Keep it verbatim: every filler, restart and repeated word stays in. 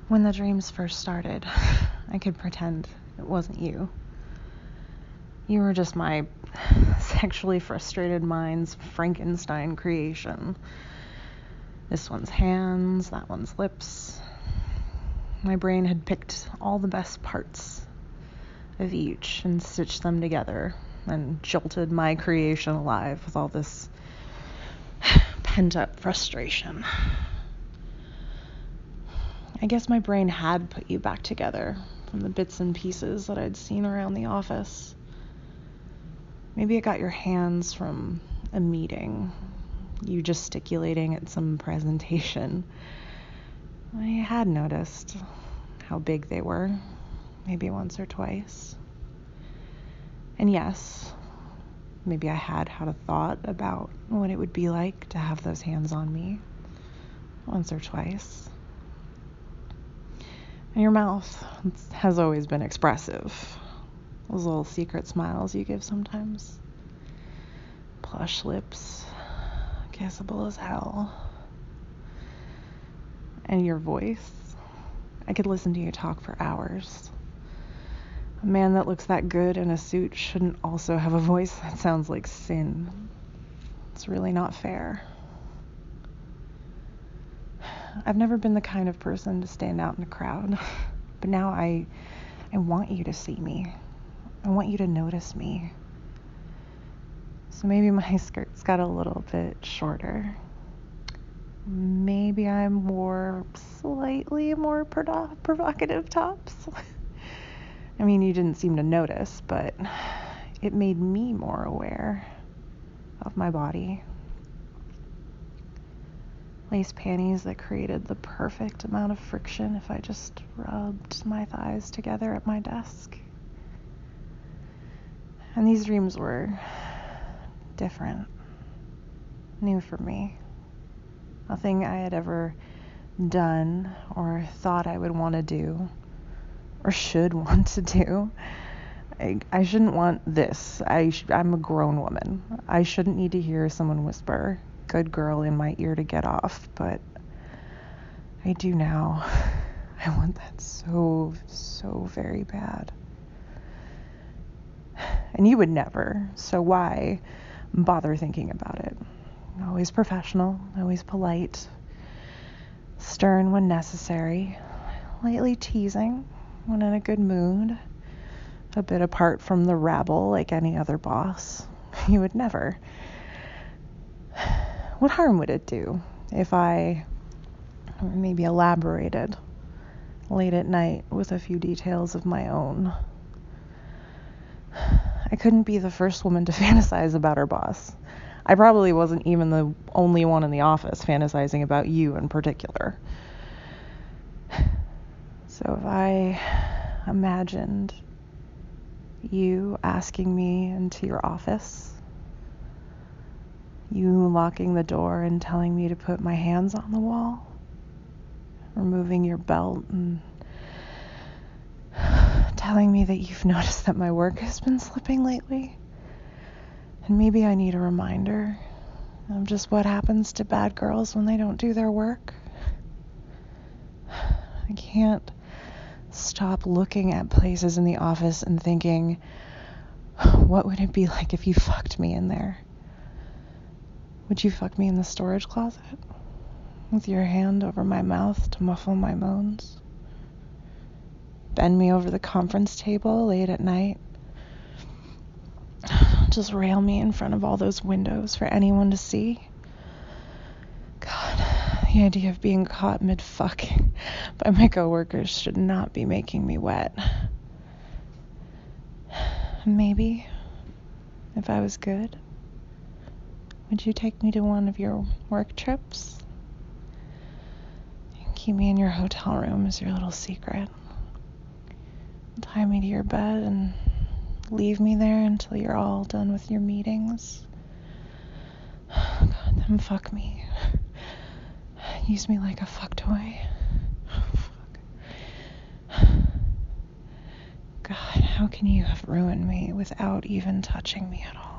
When the dreams first started, I could pretend it wasn't you. You were just my sexually frustrated mind's Frankenstein creation. This one's hands, that one's lips. My brain had picked all the best parts of each and stitched them together and jolted my creation alive with all this pent-up frustration. I guess my brain had put you back together from the bits and pieces that I'd seen around the office. Maybe it got your hands from a meeting, you gesticulating at some presentation. I had noticed how big they were, maybe once or twice. And yes, maybe I had had a thought about what it would be like to have those hands on me once or twice. And your mouth has always been expressive. Those little secret smiles you give sometimes. Plush lips, kissable as hell. And your voice. I could listen to you talk for hours. A man that looks that good in a suit shouldn't also have a voice that sounds like sin. It's really not fair. I've never been the kind of person to stand out in a crowd, but now I I want you to see me. I want you to notice me. So maybe my skirt's got a little bit shorter. Maybe I wore slightly more prodo- provocative tops. I mean, you didn't seem to notice, but it made me more aware of my body. Lace panties that created the perfect amount of friction if I just rubbed my thighs together at my desk. And these dreams were different, new for me. Nothing I had ever done or thought I would want to do or should want to do. I, I shouldn't want this. I sh- I'm a grown woman. I shouldn't need to hear someone whisper, "Good girl," in my ear to get off, but I do now. I want that so, so very bad. And you would never, so why bother thinking about it? Always professional, always polite, stern when necessary, lightly teasing when in a good mood, a bit apart from the rabble like any other boss. You would never. What harm would it do if I maybe elaborated late at night with a few details of my own? I couldn't be the first woman to fantasize about her boss. I probably wasn't even the only one in the office fantasizing about you in particular. So if I imagined you asking me into your office, you locking the door and telling me to put my hands on the wall, removing your belt and telling me that you've noticed that my work has been slipping lately, and maybe I need a reminder of just what happens to bad girls when they don't do their work. I can't stop looking at places in the office and thinking, what would it be like if you fucked me in there? Would you fuck me in the storage closet with your hand over my mouth to muffle my moans? Bend me over the conference table late at night? Just rail me in front of all those windows for anyone to see? God, the idea of being caught mid-fuck by my coworkers should not be making me wet. Maybe, if I was good, would you take me to one of your work trips? Keep me in your hotel room as your little secret. Tie me to your bed and leave me there until you're all done with your meetings. God, then fuck me. Use me like a fuck toy. Fuck. God, how can you have ruined me without even touching me at all?